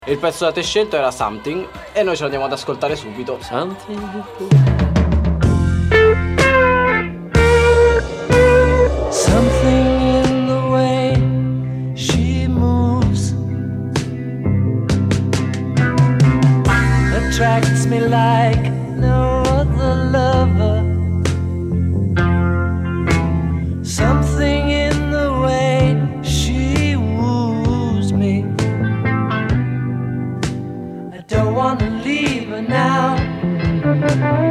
Il pezzo da te scelto era Something e noi ce lo andiamo ad ascoltare subito. Something in the way she moves attracts me like no other lover. Something in the way she woos me. I don't wanna leave her now.